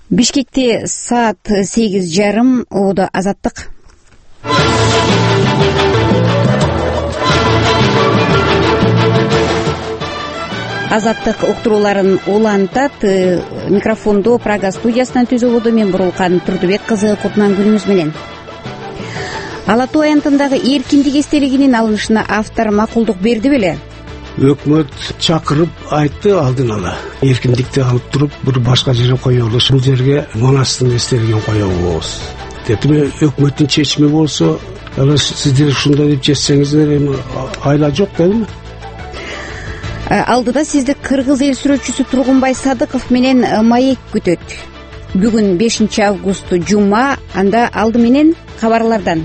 Бишкекте саат 8:30 убада Азаттык. Азаттык уктурууларын улантат. Микрофондо Прага студиясынан түзүлүүдө мен Бурулкан Турдубек кызы. Кутман күнүңүз менен. Ала Тоо аянтындагы эркиндик эстелигинин алынышына автор макулдук берди беле? Өкмөт чакырып айтты алдын ала. Эркиндикти алып туруп, бир башка жерге коебуз, бул жерге Манастын эстелигин коебуз деп. Өкмөттүн чечими болсо, ала сиздер ушундай деп чечсеңиздер, эми айла жок дейм. Алдыда сизди кыргыз эл сүрөтчүсү Тургунбай Садыков менен маек күтөт. Бүгүн 5 август жума, анда алды менен кабарлардан.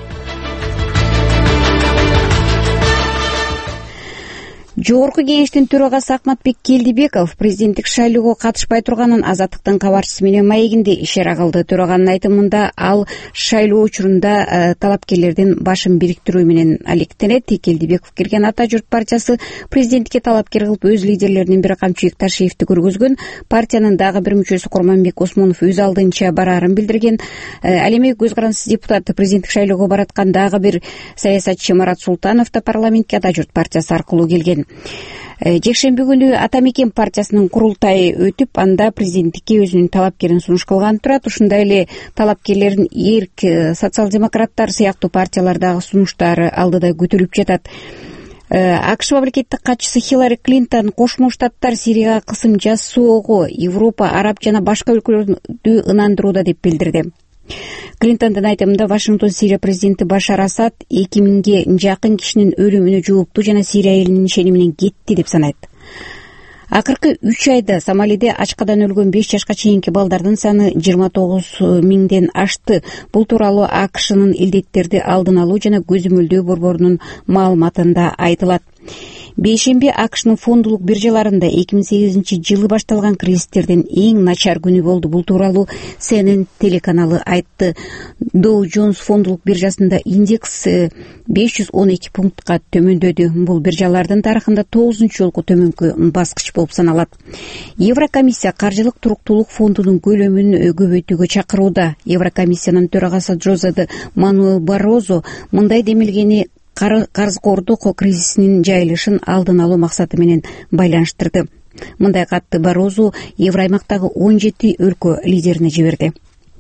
Жогорку кеңештин төрагасы Акматбек Келдибеков президенттик шайлоого катышпай турганын Азаттыктын кабарчысы менен маегинде ишара кылды. Төраганын айтымында ал шайлоо учурунда талапкерлердин башын бириктирүү менен алектенет. Келдибеков кирген Ата журт партиясы президенттикке талапкер кылып өз лидерлеринин бири Камчыбек Ташиевди көргөзгөн. Партиянын дагы бир мүчөсү Курманбек Осмонов өз алдынча бараарын билдирген. Ал эми көз карансыз депутат президенттик шайлоого бараткан дагы бир саясатчы Марат Султанов да парламентке Ата журт партиясы аркылуу келген. Жекшемби күнү Ата Мекен партиясынын курултайы өтүп, анда президенттикке өзүнүн талапкерин сунуш кылган турат. Ушундай эле талапкерлердин эрк, социал-демократтар сыяктуу партиялардагы сунуштары алдыда күтүлүп жатат. АКШ мамлекеттик катчысы Хиллари Клинтон Кошмо Штаттар Сирияга кысым жасоого Европа, Араб жана башка өлкөлөрдү ынандырууда деп билдирди. Клинтондун айтымында Вашингтон Сирия президенти Башар Асад 2000ге жакын кишинин өлүмүнө жоопту жана Сирия элинин ишени менен кетти деп санайт. Акыркы 3 айда Сомалиде ачкадан өлгөн 5 жашка чейинки балдардын саны 29 миңден ашты. Бул тууралуу АКШнын илдеттерди алдын алуу жана көзөмөлдөө борборунун маалыматында айтылат. Бейшемби АКШнын фондулук биржаларында 2008-жылы башталган кризистердин эң начар күнү болду. Бул тууралуу CNN телеканалы айтты. Dow Jones фондулук биржасында индекс 512 пунктка төмөндөдү. Бул биржалардын тарыхында 9-жолку жолку төмөнкү баскыч болуп саналат. Еврокомиссия каржылык туруктуулук фондунун көлөмүн көбөйтүүгө чакырууда. Еврокомиссиянын төрагасы Жозе Мануэл Баррозо мындай демилгени карызкордук кризисинин жайылышын алдын алуу максаты менен байланыштырды. Мындай катты Баррозо Евроаймактагы 17 өлкө лидерине жиберди.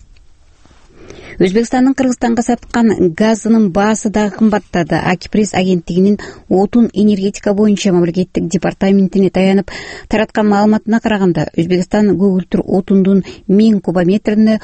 Өзбекстандын Кыргызстанга саткан газынын баасы дагы кымбаттады. Акипресс агенттигинин отун энергетика боюнча мамлекеттик департаментине таянып тараткан маалыматына караганда, Өзбекстан көгүлтүр отундун 1000 кубометрине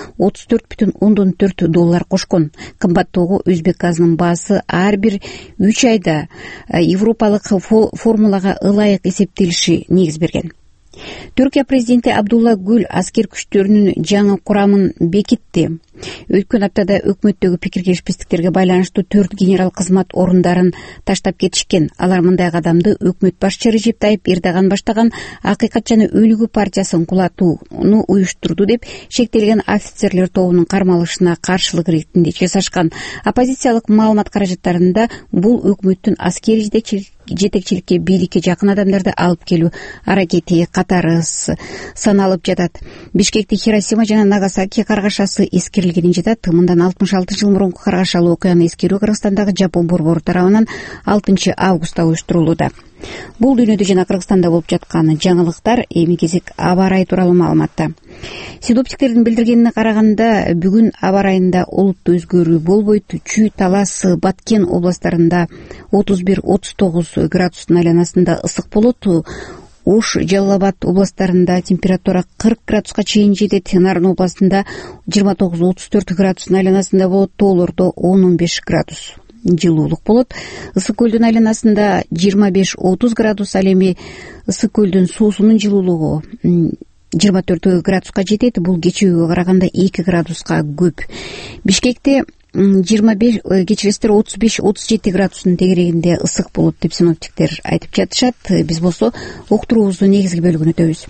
$34 кошкон. Кымбаттоого өзбек газынын баасы ар бир 3 айда европалык формулага ылайык эсептелиши негиз берген. Түркия президенти Абдулла Гүл аскер күчтөрүнүн жаңы курамын бекитти. Өткөн аптада өкмөттөгү пикир келишпестиктерге байланыштуу 4 генерал кызмат орундарын таштап кетишкен. Алар мындай кадамды өкмөт башчы Режеп Тайып Эрдоган баштаган Акыйкат жана Өнүгүү партиясын кулатууну уюштурду деп шектелген офицерлер тобунун кармалышына каршылык ретинде жасашкан. Оппозициялык маалымат каражаттарында бул өкмөттүн аскери жетекчиликке, бийликке жакын адамдарды алып келүү аракети катары саналып жатат. Бишкекте Хиросима жана Нагасаки каргашасы эскерилгени жатат. Мындан 66 жыл мурунку каргашалуу окуяны эскерүү Кыргызстандагы Жапон борбору тарабынан 6 августта уюштурулууда. Бул дүйнөдө жана Кыргызстанда болуп жаткан жаңылыктар. Эми кезек аба ырайы тууралуу маалыматта. Синоптиктердин билдиргенине караганда, бүгүн аба ырайында олуттуу өзгөрүү болбойт. Чүй, Талас, Баткен областарында 31-39 градустун айланасында ысык болот. Ош, Жалал Абад областарында температура 40 градуска чейин жетет. Нарын областында 29-34 градустун айланасында болот. Тоолордо 10-15 градус жылуулук болот. Ысык көлдүн айланасында 25-30 градус, ал эми ысык көлдүн суусунун жылуулугу 24 градуска жетет. Бул кечүүгө караганда 2 градуска көп. Бишкекте 25, кечиресиздер 35-37 градустун тегерегинде ысык болот деп синоптиктер айтып жатышат. Биз болсо уктуруубуздун негизги бөлүгүн өтөбүз.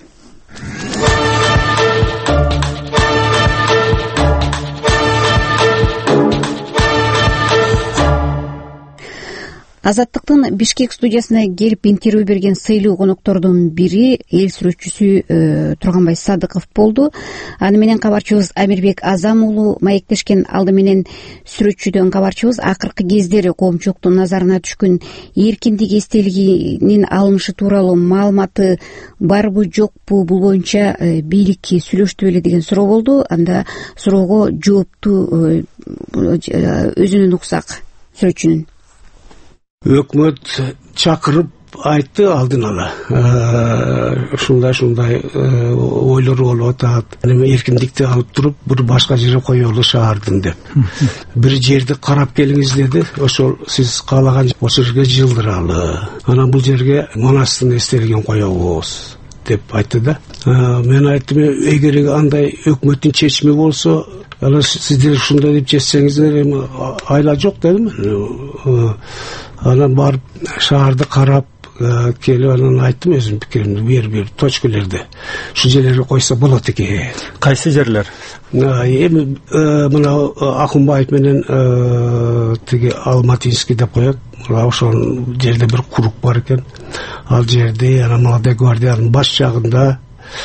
Азаттыктын Бишкек студиясына келип интервью берген сыйлуу коноктордун бири эл сүрөтчүсү Турганбай Садыков болду. Аны менен кабарчыбыз Амирбек Азам уулу маектешкен. Алды менен сүрөтчүдөн кабарчыбыз акыркы кездери коомчулуктун назарына түшкөн эркиндик эстелигинин алынышы тууралуу маалыматы барбы жокпу, бул боюнча бийликке сүйлөштү беле деген суроо болду. Анда суроого жоопту өзүнүн уксак сүрөтчүнүн. Өкмөт чакырып айтты алдын ала. Ушундай ойлор болуп атат. Эркиндикти алып туруп бир башка жерге коелу шаардын деп. Бир жерди карап келиңиз деди. Ошол сиз каалаган ошол жерге жылдыралы. Анан бул жерге Манастын эстелигин коебуз деп айтты да. Мен айттым, эгер андай өкмөттүн чечими болсо, ала сиздер ушундай деп чечсеңиздер, эми айла жок дедим. Анан барып шаарды карап келип анан айттым өзүмдүн пикиримди, бир точкалерди ушу жерлерге койсо болот экен. Кайсы жерлер? Эми мына Акунбаев менен тиги Алматинский деп коет. Ошол жерде бир курук бар экен. Ал жерде анан Молодая гвардиянын баш жагында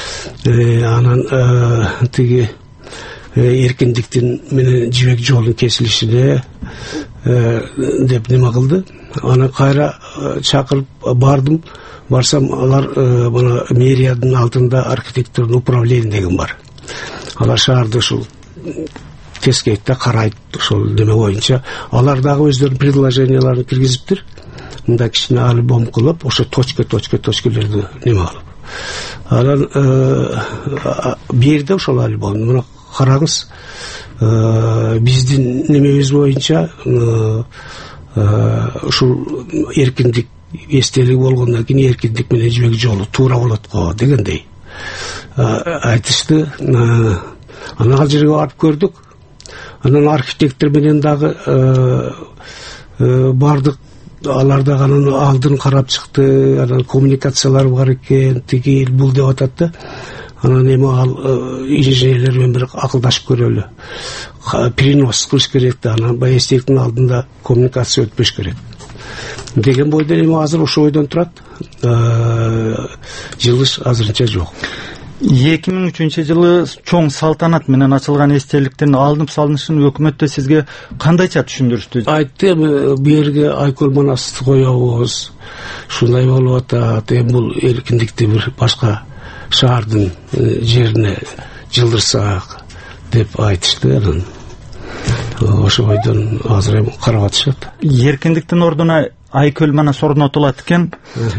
анан тиги эркиндиктин менен жибек жолдун кесилишине деп неме кылды. Аны кайра чакырып бардым. Барсам алар мына мэриянын алдында архитектурный управление деген бар. Алар шаарды ушул тескейтте карайт, ошол неме боюнча. Алар дагы өздөрүнүн предложенияларын киргизиптир. Мында кичине альбом кылып, ошо точкалерди неме кылып. Анан берди ошол альбомду. Мына караңыз, биздин немебиз боюнча ушул эркиндик эстелиги болгондон кийин эркиндик менен жибек жолу туура болот го дегендей айтышты. Анан ал жерге барып көрдүк. Анан архитектор менен дагы бардык. Алар дагы анын алдын карап чыкты. Анан коммуникациялар бар экен, тиги бул деп атат да. Анан эми ал инженерлер менен бир акылдашып көрөлү. Перенос кылыш керек да, анан баягы эстеликтин алдында коммуникация өтпөш керек деген бойдон эми азыр ошо ойдон турат. Жылыш азырынча жок. 2003 жылы чоң салтанат менен ачылган эстеликтин алынып салынышын өкмөттө сизге кандайча түшүндүрүштү? Айтты, бу жерге Айкөл Манасты коебуз. Ушундай болуп атат. Эми бул эркиндикти бир башка шаардын жерине жылдырсак деп айтышты. Ошо бойдон азыр эми карап атышат. Эркиндиктин ордуна Айкөл Манас орнотулат экен.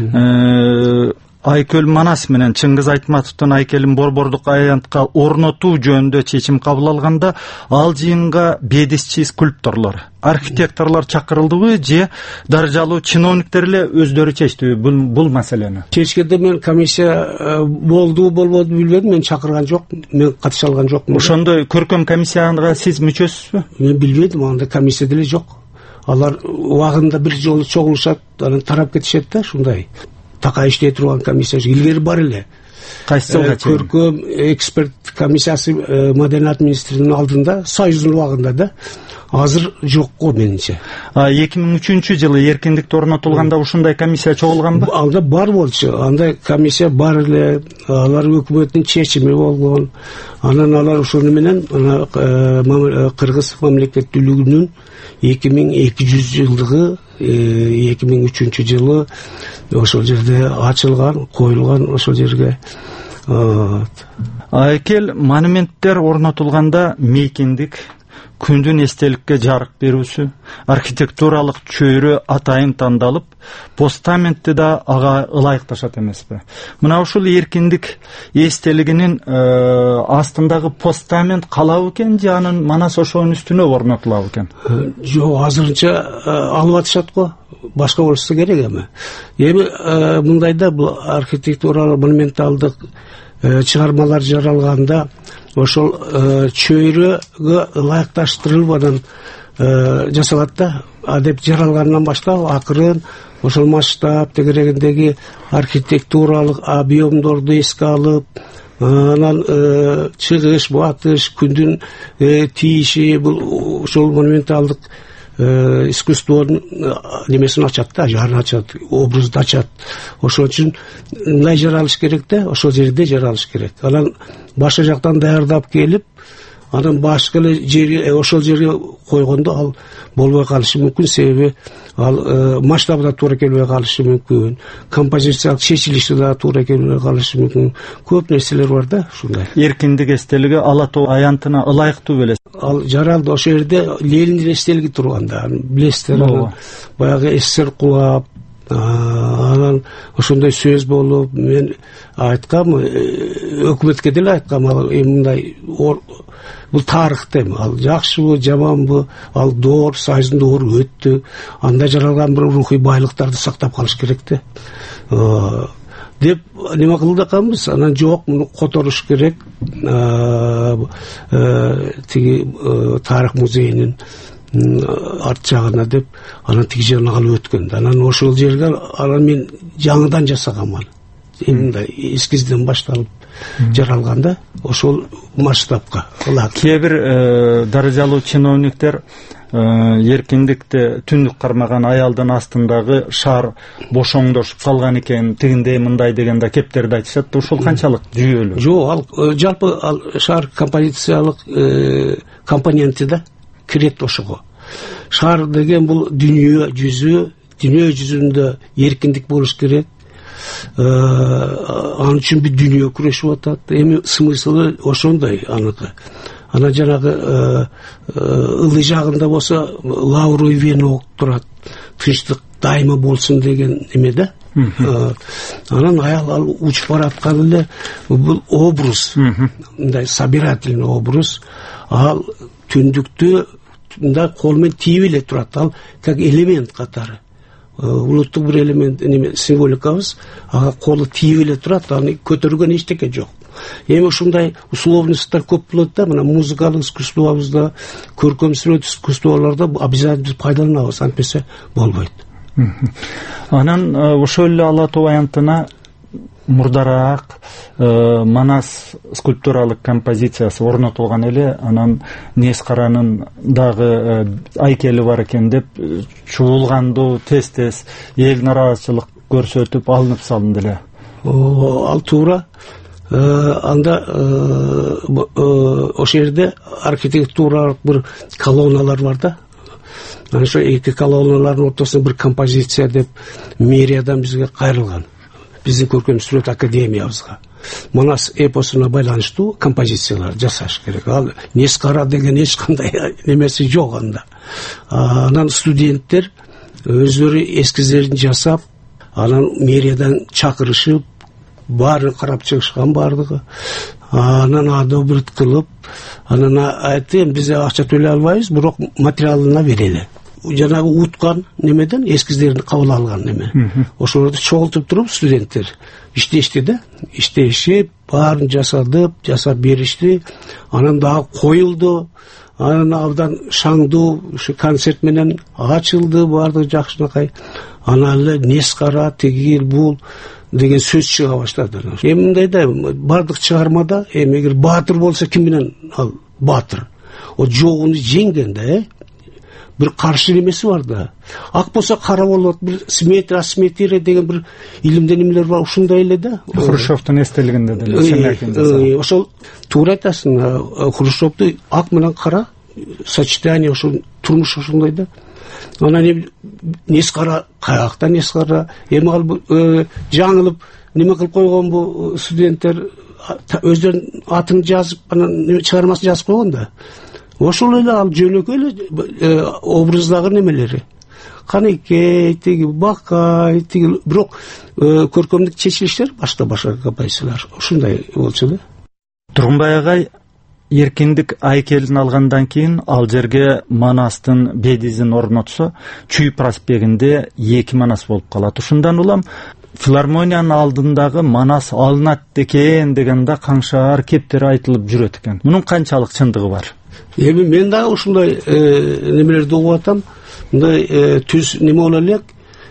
Айкөл Манас менен Чыңгыз Айтматовдун Айкелин Борбордук аянтка орнотуу жөнүндө чечим кабыл алганда, ал жыйынга бедисчи скульпторлор, архитекторлор чакырылдыбы же даражалуу чиновниктер эле өздөрү чечтиби бул маселени? Чечкенде мен комиссия болду болбоду билбедим, мен чакырган жок, мен катыша алган жокмун. Ошондой көркөм комиссияга сиз мүчөсүзбү? Мен билбедим, анда комиссия деле жок. Алар убагында бир жолу чогулушат, анан тарап кетишет да, ушундай. Така иштей турган комиссия илгери бар эле. Кайсы жылга чейин? Көркөм эксперт комиссиясы Маданият министринин алдында, Союздун убагында да. Азыр жок го менимче. 2003 жылы эркиндикте орнотулганда ушундай комиссия чогулганбы? Анда бар болчу. Андай комиссия бар эле. Алар өкмөттүн чечими болгон. Анан алар ошону менен Кыргыз мамлекеттүүлүгүнүн 2200 жылдыгы 2003 жылы ошол жерде ачылган, коюлган ошол жерге. Айкел монументтер орнотулганда мейкиндик, күндүн эстеликке жарык берүүсү, архитектуралык чөйрө атайын тандалып, постаментти да ага ылайыкташат эмеспи? Мына ушул эркиндик эстелигинин астындагы постамент калабы экен же анын Манас ошонун үстүнө орнотулабы экен? Жок, азырынча алып атышат го. Башка болсо керек эми. Эми мындайда бул архитектуралык монументалдык чыгармалар жаралганда ошол чөйрөгө ылайыкташтырылып анан жасалат да. Адеп жаралгандан баштап акырын ошол масштаб тегерегиндеги архитектуралык объемдорду эске алып, анан чыгыш, батыш, күндүн тийиши, бул ошол монументалдык искусствонун немесин ачат да, жарын ачат, образды ачат. Ошол үчүн мындай жаралыш керек да, ошол жерде жаралыш керек. Анан башка жактан даярдап келип, анан башка эле жерге, ошол жерге койгондо ал болбой калышы мүмкүн, себеби ал масштабы да туура келбей калышы мүмкүн, композициялык чечилиши да туура келбей калышы мүмкүн. Көп нерселер бар да ушундай. Эркиндик эстелиги Ала Тоо аянтына ылайыктуу белес. Ал жаралды, ошол жерде Лениндин эстелиги турганда, билесиздер, баягы СССР кулап, анан ошондой сөз болуп, мен айткам, өкмөткө деле айткам, ал мындай бул тарых дейм, ал жакшыбы, жаманбы, ал доор, Союздун доору өттү, анда жаралган бир рухий байлыктарды сактап калыш керек да. Деп неме кылды аканбыз, анан жок, муну которуш керек, тиги тарых музейинин арт жагына деп, анан тиги жагына алып өткөн. Анан ошол жерге анан мен жаңыдан жасагам аны. Мындай эскизден башталып жаралганда ошол масштабка. Кээ бир даражалуу чиновниктер эркиндикти түндүк кармаган аялдын астындагы шаар бошоңдошуп калган экен, тигиндей мындай дегенде кептерди айтышат. Ошол канчалык жүйөлүү? Жок, ал жалпы ал шаар композициялык компоненти да кирет ошого. Шаар деген бул дүйнө жүзүндө эркиндик болуш керек. Анын үчүн бир дүйнө күрөшүп атат. Эми смыслы ошондой аныкы. Ана жанагы ылдый жагында болсо лавровый венок турат, тынчтык дайыма болсун деген эме да. Анан аял ал учуп бараткан эле бул образ, мындай собирательный образ, ал түндүктү мындай кол менен тийип эле турат, ал как элемент катары. Улуттук бир элемент, символикабыз, ага колу тийип эле турат, аны көтөргөн эчтеке жок. Эми ушундай условностьтар көп болот да, мына музыкалык искусствобузда, көркөм сүрөт искусстволордо обязательно пайдаланабыз, антпесе болбойт. Анан ошол эле Ала Тоо аянтына мурдараак Манас скульптуралык композициясы орнотулган эле, анан Нес Каранын дагы айкели бар экен деп чуулгандуу тез эл нараазычылык көрсөтүп алынып салынды эле. Ал туура. Анда ошол жерде архитектуралык бир колонналар бар да. Ана ошо эки колонналардын ортосунда бир композиция деп мэриядан бизге кайрылган. Биздин көркөм сүрөт академиябызга Манас эпосуна байланыштуу композициялар жасаш керек. Ал Нес Кара деген эч кандай немеси жок анда. Анан студенттер өздөрү эскиздерин жасап, анан мэриядан чакырышып, баарын карап чыгышкан бардыгы. Анан адобрит кылып, анан айтты, биз акча төлөй албайбыз, бирок материалына берели. Жанагы уткан немеден эскиздерин кабыл алган неме. Ошолорду чогултуп туруп студенттер иштешти да, иштешип, баарын жасап беришти. Анан дагы коюлду. Анан абдан шаңдуу концерт менен ачылды, баардыгы жакшынакай. Анан эле Нес Кара, тигил, бул деген сөз чыга баштады. Эми мындай да бардык чыгармада, эми эгер баатыр болсо ким менен ал баатыр? О жогуну жеңген да, бир каршы немеси бар да. Ак болсо кара болот, бир асимметрия деген бир илимде немелер бар, ушундай эле да. Хрущевдун эстелигинде деле. Ошол туура айтасың, Хрущевду ак менен кара сочетание, ошол турмуш ошондой да. Анан Нес Кара, каякта Нес Кара, эми ал жаңылып неме кылып койгон бу студенттер өздөрүнүн атын жазып, анан чыгармасын жазып койгон да. Ошол эле ал жөнөкөй эле образдагы немелери. Канекей, тиги Бакай, тиги, бирок көркөмдүк чечилиштер башка композициялар ушундай болчу да. Тургунбай агай эркиндик айкелин алгандан кийин ал жерге Манастын бедизин орнотсо, Чүй проспектинде 2 Манас болуп калат. Ушундан улам филармониянын алдындагы Манас алынат экен дегенде каңшаар кептер айтылып жүрөт экен. Мунун канчалык чындыгы бар? Эми мен дагы ушундай немелерди угуп атам. Мындай түз неме боло элек.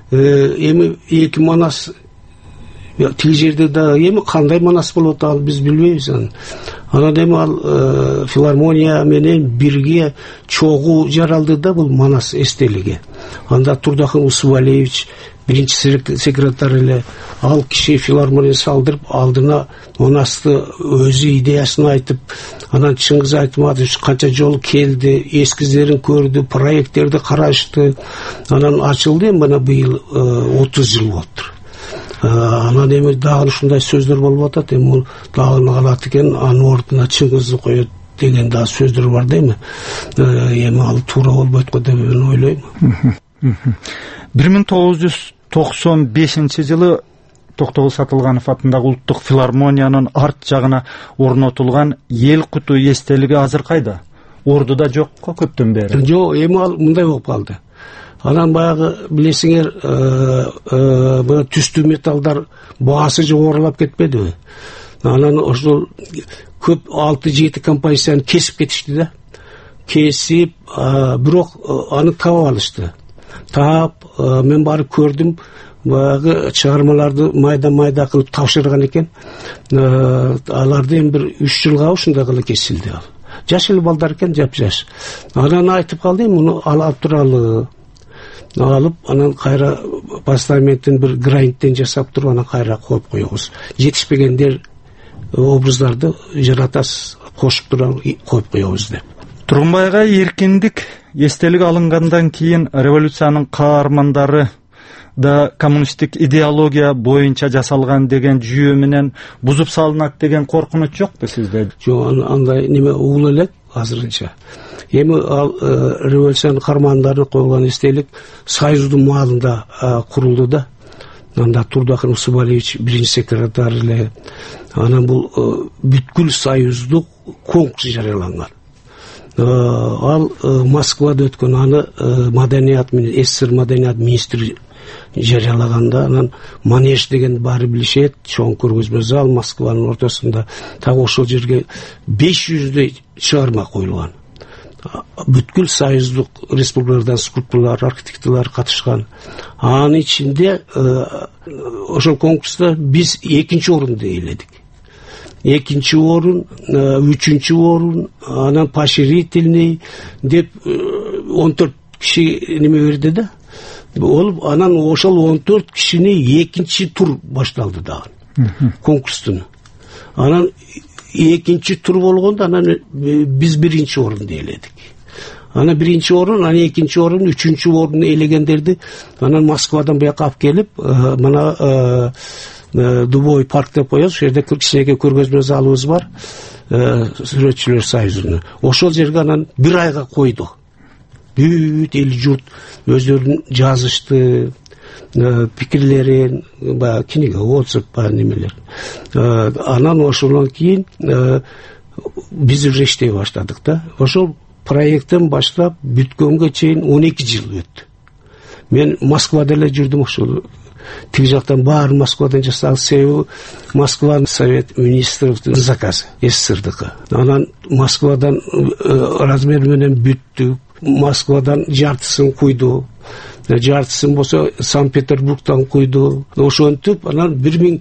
Эми 2 Манас тил жерде да эми кандай Манас болот, ал биз билбейбиз аны. Анан эми ал филармония менен бирге чогуу жаралды да бул Манас эстелиги. Анда Турдахын Усубалиевич биринчи секретарь эле, ал киши филармония салдырып алдына Манасты өзү идеясын айтып, анан Чыңгыз Айтматович канча жолу келди, эскиздерин көрдү, проекттерди карашты. Анан ачылды, мына быйыл 30 жыл болуптур. Анан эми дагы ушундай сөздөр болуп атат, эми бул дагы калат экен, анын ордуна Чыңгызды коет деген дагы сөздөр бар дейми. Эми ал туура болбойт го деп мен ойлойм. 1995 жылы Токтогул Сатылганов атындагы Улуттук филармониянын арт жагына орнотулган эл куту эстелиги азыр кайда? Ордуда жокко көптөн бери? Жок, эми ал мындай болуп калды. Анан баягы билесиңер, мына түстүү металлдар баасы жогорулап кетпедиби? Анан ошол көп 6-7 композицияны кесип кетишти да. Кесип, бирок аны таап алышты. Таап, мен барып көрдүм, баягы чыгармаларды майда кылып тапшырган экен. Аларды эми бир 3 жылга ушундай кылып кесилди. Жаш эле балдар экен, жап-жаш. Анан айтып калды, муну алып туралы. Алып, анан кайра постаменттен бир гранттен жасап туруп, анан кайра коюп коебуз. Жетишпегендер образдарды жаратасыз, кошуп туруп коюп коебуз деп. Тургунбайга эркиндик эстелиги алынгандан кийин революциянын каармандары да коммунисттик идеология боюнча жасалган деген жүйө менен бузуп салынат деген коркунуч жокпу сизде? Жок, андай неме угул элек азырынча. Эми ал революциянын каармандары коюлган эстелик Союздун маалында курулду да. Анда Турдахын Усубалиевич биринчи секретарь эле. Анан бул бүткүл союздук конкурс жарыяланган. Ал Москвада өткөн, аны маданият менен СССР маданият министри жарыялаганда, анан Манеж деген баары билишет, чоң көргөзмө зал Москванын ортосунда. Так ошол жерге 500дөй чыгарма коюлган. Бүткүл союздук республикалардан скульпторлор, архитекторлор катышкан. Анын ичинде ошол конкурста биз 2-нчи орунду ээледик. 2-нчи орун, 3-нчү орун, анан поощрительный деп 14 киши неме берди да. Ол анан ошол 14 кишини 2-нчи тур башталды дагы. Конкурстун. Анан 2-нчи тур болгондо анан биз 1-нчи орунду ээледик. Анан 1-нчи орун, анан 2-нчи орун, 3-нчү орунду ээлегендерди анан Москвадан буяка алып келип, мына Дубой парк деп коебуз, ошол жерде кичинекей көргөзмө залыбыз бар, Сүрөтчүлөр союзунун. Ошол жерге анан 1 айга койду. Бүт эл журт өздөрүн жазышты, пикирлерин, книга отзыв немелер. Анан ошондон кийин биз уже иштей баштадык да. Ошол проекттен баштап бүткөнгө чейин 12 жыл өттү. Мен Москвада эле жүрдүм, ошол тиги жактан баары Москвадан жасалган, себеби Москванын совет министрликтин заказы, СССРдыкы. Анан Москвадан размер менен бүттүк. Москвадан жартысын куйду. Жартысын болсо Санкт-Петербургдан куйду. Ошентип анан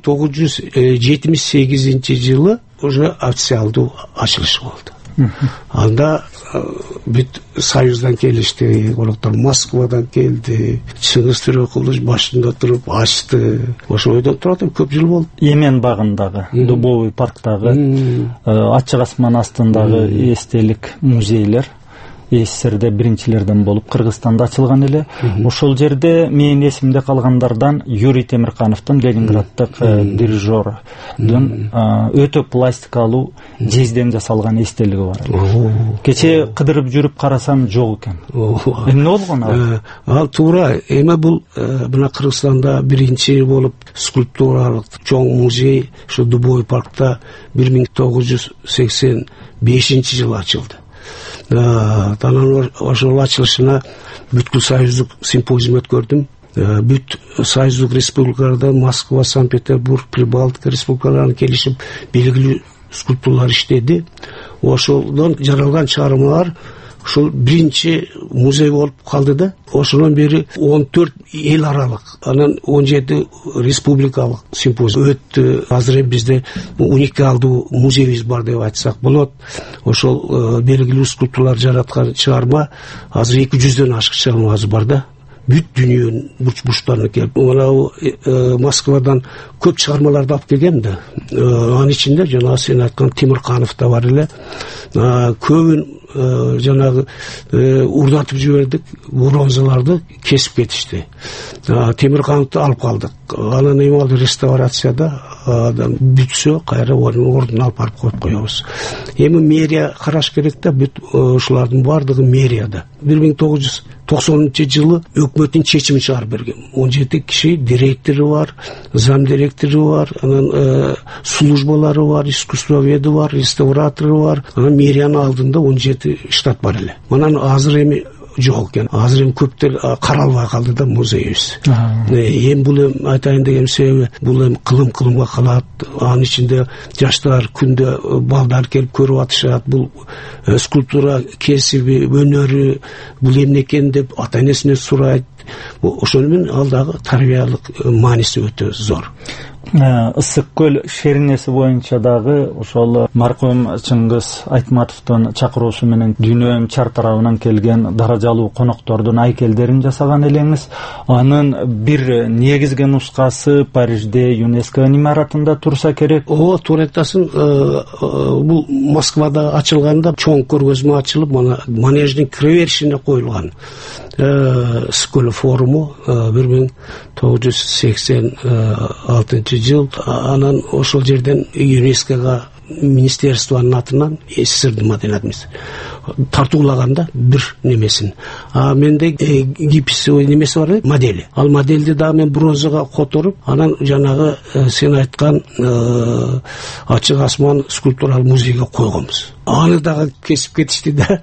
1978 жылы уже официалдуу ачылышы болду. Анда бүт союздан келишти, олоктор Москвадан келди. Чыңгыз Төрөкулович башында туруп ачты. Ошо ойдон турат көп жыл болду. Емен багындагы, Дубовый парктагы, Ачык асман астындагы эстелик музейлер СССРде биринчилерден болуп Кыргызстанда ачылган эле. Ошол жерде менин эсимде калгандардан Юрий Темиркановдун, Ленинграддык дирижердун өтө пластикалуу жезден жасалган эстелиги бар. Кече кыдырып жүрүп карасам жок экен. Эмне болгон ал? Ал туура, эми бул мына Кыргызстанда биринчи болуп скульптуралык чоң музей ушу Дубовый паркта 1985 жылы ачылды. Анан ошол ачылышына бүткүл союздук симпозиум өткөрдүм. Бүт союздук республикалардан Москва, Санкт-Петербург, Прибалтика республикаларынан келишип белгилүү скульптуралар иштеди. Ошолдон жаралган чыгармалар ошол биринчи музей болуп калды да. Ошондон бери 14 эл аралык, анан 17 республикалык симпозиум өттү. Азыр бизде уникалдуу музейибиз бар деп айтсак болот. Ошол белгилүү скульптуралар жараткан чыгарма азыр 200дөн ашык чыгармасы бар да. Бүт дүйнөнүн бурч-бурчтарына келип, Москвадан көп чыгармаларды алып келгем да. Анын ичинде жана сен айткан Темирканов да бар эле. Көбүн жанагы урдатып жибердик, бронзаларды кесип кетишти. Темиркановду алып калдык. Анан эми ал реставрацияда бүтсө кайра ордуна алып барып коюп коебуз. Эми мэрия караш керек да, бүт ушулардын баардыгы мэрияда. 1990-жылы өкмөттүн чечими чыгарып берген. 17 киши директору бар, зам директору бар, анан службалары бар, искусствоведи бар, реставратору бар. Анан мэриянын алдында 17 штат бар эле. Манан азыр эми жок экен. Азыр эми көптөр каралбай калды да музейибиз. Эми бул айтайын деген себеби, бул эми кылымга калат. Анын ичинде жаштар күндө балдар келип көрүп атышат. Бул скульптура кесиби, өнөрү, бул эмне экен деп ата-энесине сурайт. Ошону менен алдагы тарбиялык мааниси өтө зор. Ысык көл шеринеси боюнча дагы ошол маркум Чыңгыз Айтматовдун чакыруусу менен дүйнө чар тарабынан келген даражалуу коноктордун айкелдерин жасаган элеңиз. Анын бир негизги нускасы Парижде ЮНЕСКО имаратында турса керек. Туура айтасың. Бул Москвада ачылганда чоң көргөзмө ачылып, мана манеждин кире беришине коюлган. Скөл форуму 1986 жыл. Анан ошол жерден ЮНЕСКОга министерствонун атынан СССРдин маданият министри тартуулаганда бир немесин. Менде гипс немеси бар, модели. Ал модельди дагы мен бронзага которуп, анан жанагы сен айткан ачык асман скульптуралык музейге койгонбуз. Аны дагы кесип кетишти да,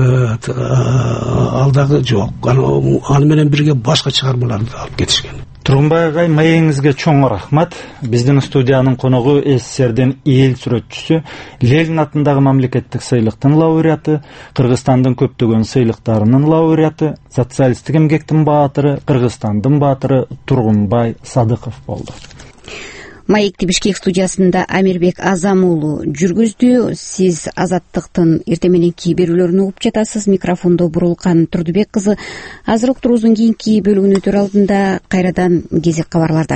ал дагы жок. Аны менен бирге башка чыгармаларды алып кетишкен. Тургунбай агай, маегиңизге чоң рахмат. Биздин студиянын коногу СССРдин эл сүрөтчүсү, Ленин атындагы мамлекеттик сыйлыктын лауреаты, Кыргызстандын көптөгөн сыйлыктарынын лауреаты, социалисттик эмгектин баатыры, Кыргызстандын баатыры Тургунбай Садыков болду. Маекти Бишкек студиясында Амирбек Азам уулу жүргүздү. Сиз Азаттыктын эртең мененки берүүлөрүн угуп жатасыз. Микрофондо Бурулкан Турдубек кызы. Азыр уктуруубуздун кийинки бөлүгүн өтөр алдында кайрадан кезек кабарларда.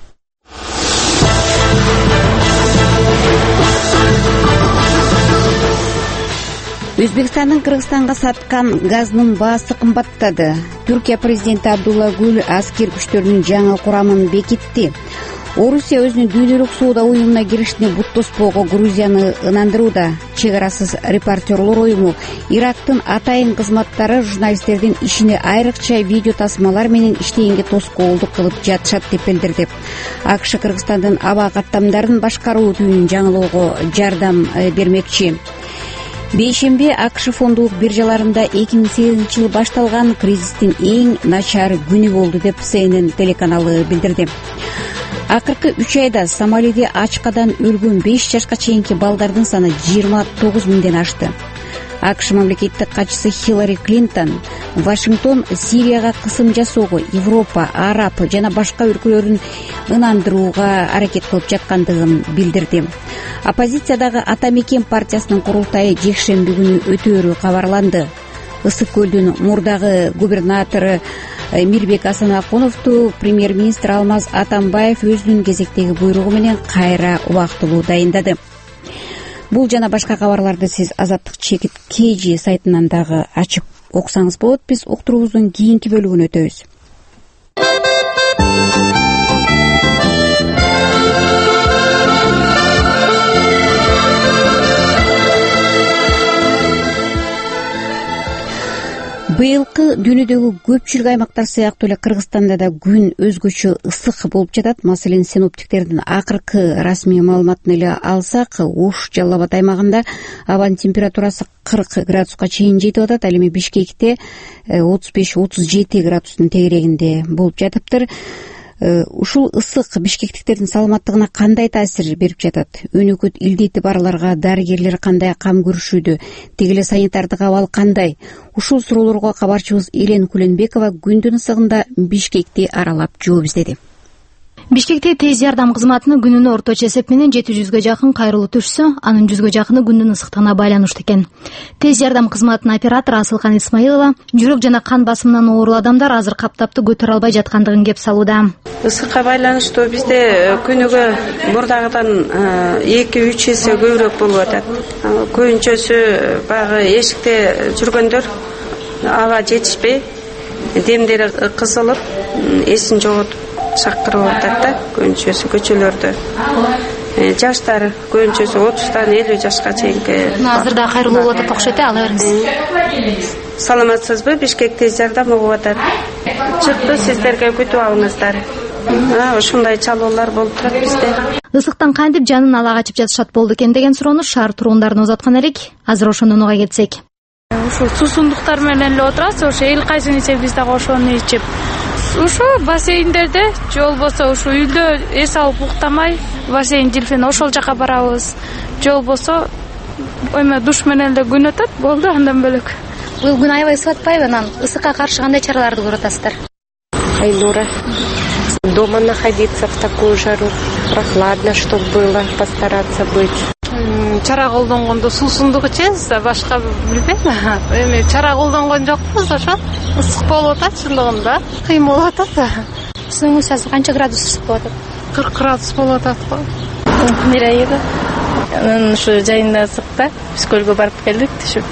Өзбекстандын Кыргызстанга саткан газынын баасы кымбаттады. Түркия президенти Абдулла Гүл аскер күчтөрүнүн жаңы курамын бекитти. Орусия өзүнүн дүйнөлүк соода уюмуна киришине буттоспоого Грузияны ынандырууда. Чек арасыз репортерлор уюму Ирактын атайын кызматтары журналисттердин ишине айрыкча видео тасмалар менен иштегенге тоскоолдук кылып жатышат деп билдирди. АКШ Кыргызстандын аба каттамдарын башкаруу түбүнүн жаңылоого жардам бермекчи. Бейшемби АКШ фондулук биржаларында 2008 жылы башталган кризистин эң начар күнү болду деп CNN телеканалы билдирди. Акыркы 3 айда Сомалиде ачкадан өлгөн 5 жашка чейинки балдардын саны 29 миңден ашты. АКШ мамлекеттик катчысы Хиллари Клинтон Вашингтон Сирияга кысым жасоого Европа, Араб жана башка өлкөлөрүн ынандырууга аракет кылып жаткандыгын билдирди. Оппозициядагы Ата Мекен партиясынын курултайы жекшемби күнү өтөөрү кабарланды. Ысык көлдүн мурдагы губернатору Мирбек Асанакуновду премьер-министр Алмаз Атамбаев өзүнүн кезектеги буйругу менен кайра убактылуу дайындады. Бул жана башка кабарларды сиз Азаттык чекит KG сайтынан дагы ачып окусаңыз болот. Биз уктуруубуздун кийинки бөлүгүнө өтөбүз. Быйылкы дүйнөдөгү көпчүлүк аймактар сыяктуу эле Кыргызстанда да күн өзгөчө ысык болуп жатат. Маселен, синоптиктердин акыркы расмий маалыматын эле алсак, Ош, Жалал Абад аймагында абанын температурасы 40 градуска чейин жетип атат. Ал эми Бишкекте 35-37 градустун тегерегинде болуп жатыптыр. Ушул ысык бишкектиктердин саламаттыгына кандай таасир берип жатат? Өнөкөт илдети барларга дарыгерлер кандай кам көрүшүүдө? Деги эле санитардык абал кандай? Ушул суроолорго кабарчыбыз Элен Куленбекова күндүн ысыгында Бишкекти аралап жооп издеди. Бишкекте тез жардам кызматына күнүнө орточо эсеп менен 700-гө жакын кайрылуу түшсө, анын 100-гө жакыны күндүн ысыктыгына байланыштуу экен. Тез жардам кызматынын оператору Асылкан Исмаилова жүрөк жана кан басымынан оорулуу адамдар азыр каптапты көтөрө албай жаткандыгын кеп салууда. Ысыкка байланыштуу бизде күнүгө мурдагыдан 2-3 эсе көбүрөөк болуп атат. Көбүнчөсү баягы эшикте жүргөндөр аба жетишпей, демдери кызылып, эсин жоготуп шакырып атат да, көбүнчөсү көчөлөрдө. Жаштар көбүнчөсү 30-тан 50 жашка чейинки. Азыр да кайрылуу болуп атат окшойт, ала бериңиз. Саламатсызбы? Бишкек тез жардам угуп атат. Чыкты, сиздерге күтүп алыңыздар. Ушундай чалуулар болуп турат бизде. Ысыктан кантип жанын ала качып жатышат болду экен деген суроону шаар тургундарына узаткан элек. Азыр ошондон уга кетсек. Ушу суусундуктар менен эле отурабыз, ошо эл кайсын ичет, биз дагы ошону ичип. Ушу бассейндерде же болбосо ушу үйдө эс алып уктамай, бассейн жилфин ошол жака барабыз. Же болбосо эме душ менен эле күн өтөт, болду, андан бөлөк. Бул күн аябай ысып атпайбы? Анан ысыкка каршы кандай чараларды көрүп атасыздар? Айнура. Дома находиться в такую жару, прохладно, чтобы было, постараться быть. Чара колдонгондо суусундук ичебиз да, башка билбейм. Эми чара колдонгон жокпуз, ошо ысык болуп атат, чындыгында кыйын болуп атат. Сиңиз азыр канча градус ысык болуп атат? 40 градус болуп атат го. Мирайга. Анан ушу жайында ысыкта биз көлгө барып келдик, түшүп.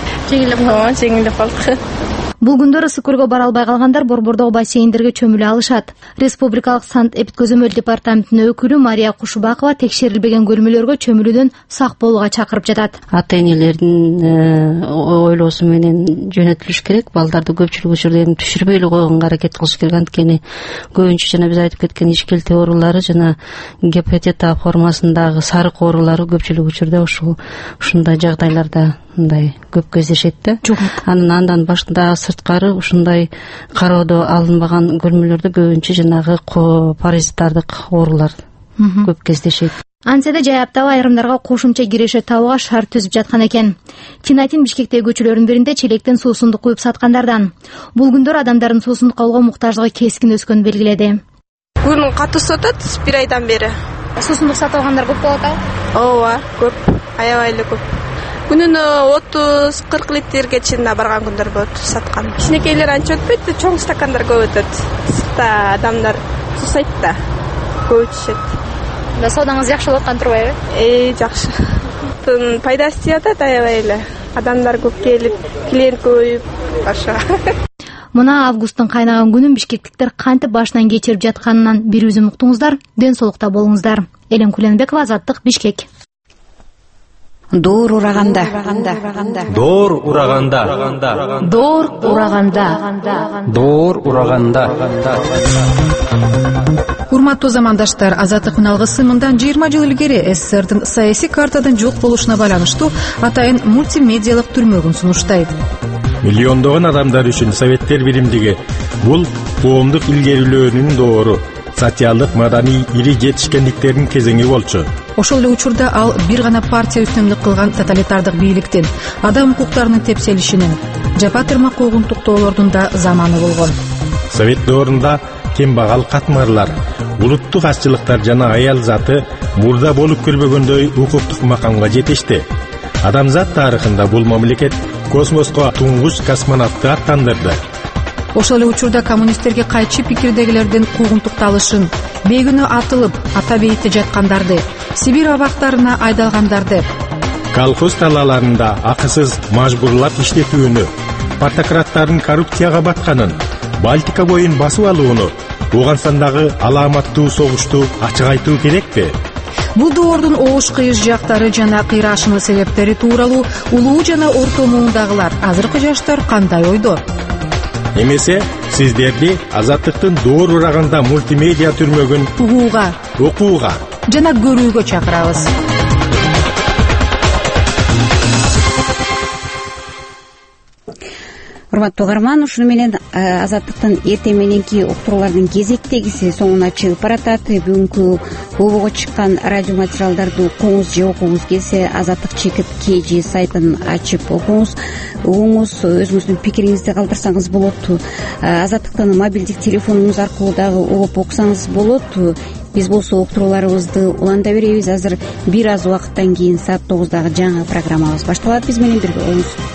Жеңилип калдык. Бул күндөр ысык көлгө бара албай калгандар борбордогу бассейндерге чөмүлө алышат. Республикалык санэпид көзөмөл департаментинин өкүлү Мария Кушубакова текшерилбеген көлмөлөргө чөмүлүүдөн сак болууга чакырып жатат. Ата-энелердин ойлоосу менен жөнөтүлүш керек. Балдарды көпчүлүк учурда эми түшүрбөй эле койгонго аракет кылыш керек. Анткени көбүнчө жана биз айтып кеткен ичкелте оорулары жана гепатит А формасындагы сарык оорулары көпчүлүк учурда ушундай жагдайларда мындай көп кездешет да. Андан башында сырткары ушундай кароодо алынбаган көлмөлөрдө көбүнчө жанагы паразиттардык оорулар көп кездешет. Анседе жай аптабы айрымдарга кошумча киреше табууга шарт түзүп жаткан экен. Тинатин Бишкектеги көчөлөрдүн биринде челектен суусундук куюп саткандардан. Бул күндөр адамдардын суусундукка болгон муктаждыгы кескин өскөнүн белгиледи. Күн катуу сатат, бир айдан бери. Суусундук сатып алгандар көп болот ал? Ооба, көп. Аябай эле көп. Күнүнө 30-40 литрге чейин барган күндөр болот саткан. Кичинекейлер анча өтпөйт, чоң стакандар көп өтөт. Ысыкта адамдар сусайт да, көп ичет. Да соодаңыз жакшы болуп аткан турбайбы? Жакшы. Пайдасы тиятат аябай эле. Адамдар көп келип, клиент көбөйүп, баша. Мына августтун кайнаган күнүн бишкектиктер кантип башынан кечирип жатканынан бир үзүм уктуңуздар, ден соолукта болуңуздар. Элен Куленбекова, Азаттык, Бишкек. Доор ураганда. Доор ураганда. Доор ураганда. Доор ураганда. Урматтуу замандаштар, Азаттыктын алгысы мындан 20 жыл илгери СССРдин саясий картадан жок болушуна байланыштуу атайын мультимедиалык түрмөгүн сунуштайт. Миллиондогон адамдар үчүн Советтер биримдиги бул коомдук илгерүүлөрүнүн доору, социалдык маданий ири жетишкендиктердин кезеңи болчу. Ошол эле учурда ал бир гана партия үстөмдүк кылган тоталитардык бийликтин, адам укуктарынын тепселишинин, жапа тырмак куугунтуктоолордун да заманы болгон. Совет доорунда кембагал катмарлар, улуттук азчылыктар жана аял заты мурда болуп көрбөгөндөй укуктук макамга жетишти. Адамзат тарыхында бул мамлекет космоско туңгуч космонавтты аттандырды. Ошол эле учурда коммунисттерге кайчы пикирдегилердин куугунтукталышын, бейгүнөө атылып, ата бейитте жаткандарды, Сибирь абактарына айдалгандарды, колхоз талааларында акысыз мажбурлап иштетүүнү, партократтардын коррупцияга батканын, Балтика боюн басып алууну, Ооганстандагы аламаттуу согушту ачык айтуу керекпи? Бул доордун оош кыйыш жактары жана кыйраашынын себептери тууралуу улуу жана орто муундагылар, азыркы жаштар кандай ойдо? Эмесе сиздерди Азаттыктын доор ураганда мультимедиа түрмөгүн угууга, окууга жана көрүүгө чакырабыз. урматтуу угарман, ушуну менен Азаттыктын эртең мененки уктуруулардын кезектегиси соңуна чыгып баратат. Бүгүнкү обого чыккан радио материалдарды укуңуз же окуңуз келсе, Азаттык чекит KG сайтын ачып окуңуз, угуңуз, өзүңүздүн пикириңизди калтырсаңыз болот. Азаттыктын мобилдик телефонуңуз аркылуу дагы угуп окусаңыз болот. Биз болсо уктурууларыбызды уланта беребиз. Азыр бир аз убакыттан кийин саат 9дагы жаңы программабыз башталат. Биз менен бирге болуңуз.